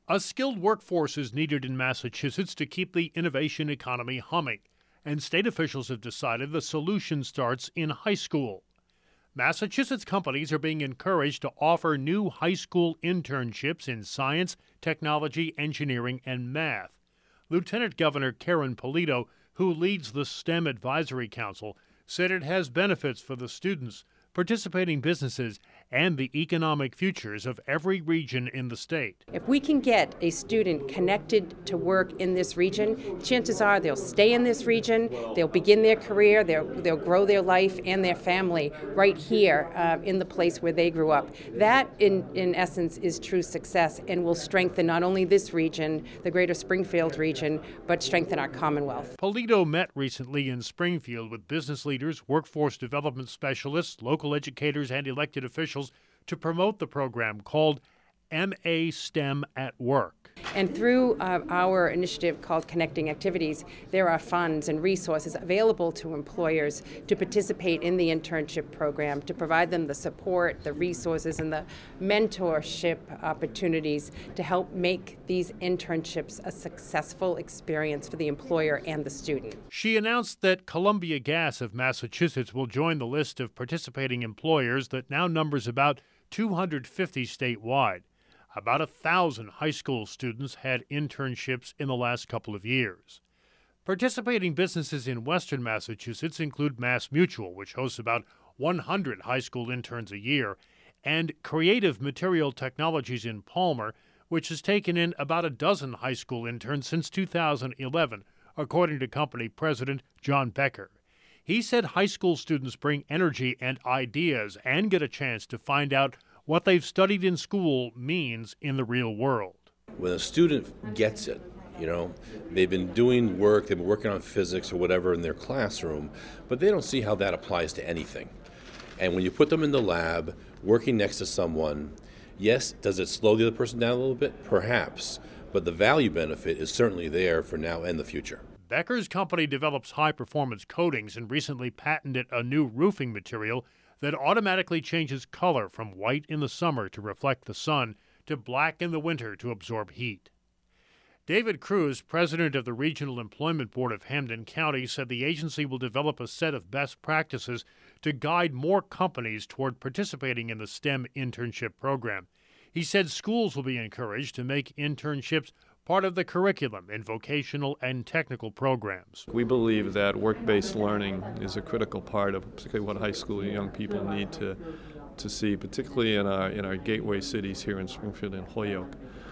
A skilled workforce is needed in Massachusetts to keep the innovation economy humming, and state officials have decided the solution starts in high school. Massachusetts companies are being encouraged to offer new high school internships in science, technology, engineering, and math. Lieutenant Governor Karen Polito, who leads the STEM Advisory Council, said it has benefits for the students, participating businesses, and the economic futures of every region in the state. If we can get a student connected to work in this region, chances are they'll stay in this region, they'll begin their career, they'll grow their life and their family right here in the place where they grew up. That, in essence, is true success and will strengthen not only this region, the greater Springfield region, but strengthen our Commonwealth. Polito met recently in Springfield with business leaders, workforce development specialists, local educators, and elected officials to promote the program called MA STEM at Work. And through our initiative called Connecting Activities, there are funds and resources available to employers to participate in the internship program, to provide them the support, the resources, and the mentorship opportunities to help make these internships a successful experience for the employer and the student. She announced that Columbia Gas of Massachusetts will join the list of participating employers that now numbers about 250 statewide. About 1,000 high school students had internships in the last couple of years. Participating businesses in western Massachusetts include MassMutual, which hosts about 100 high school interns a year, and Creative Material Technologies in Palmer, which has taken in about a dozen high school interns since 2011, according to company president John Becker. He said high school students bring energy and ideas and get a chance to find out what they've studied in school means in the real world. When a student gets it, they've been doing work, they've been working on physics or whatever in their classroom, but they don't see how that applies to anything. And when you put them in the lab, working next to someone, yes, does it slow the other person down a little bit? Perhaps, but the value benefit is certainly there for now and the future. Becker's company develops high-performance coatings and recently patented a new roofing material that automatically changes color from white in the summer to reflect the sun to black in the winter to absorb heat. David Cruz, president of the Regional Employment Board of Hampden County, said the agency will develop a set of best practices to guide more companies toward participating in the STEM internship program. He said schools will be encouraged to make internships part of the curriculum in vocational and technical programs. We believe that work-based learning is a critical part of particularly what high school young people need to see, particularly in our gateway cities here in Springfield and Holyoke.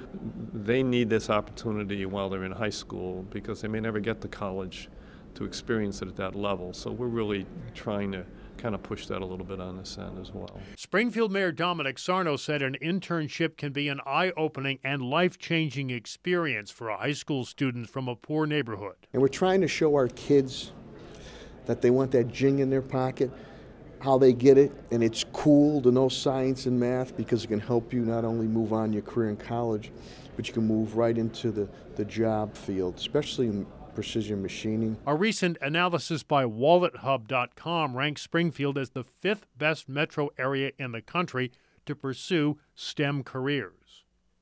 They need this opportunity while they're in high school because they may never get to college to experience it at that level. So we're really trying to kind of push that a little bit on this end as well. Springfield Mayor Dominic Sarno said an internship can be an eye-opening and life-changing experience for a high school student from a poor neighborhood. And we're trying to show our kids that they want that jing in their pocket, how they get it, and it's cool to know science and math because it can help you not only move on your career in college, but you can move right into the job field, especially in precision machining. A recent analysis by WalletHub.com ranks Springfield as the 5th best metro area in the country to pursue STEM careers.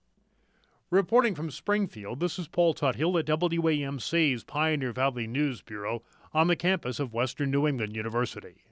Reporting from Springfield, this is Paul Tuthill at WAMC's Pioneer Valley News Bureau on the campus of Western New England University.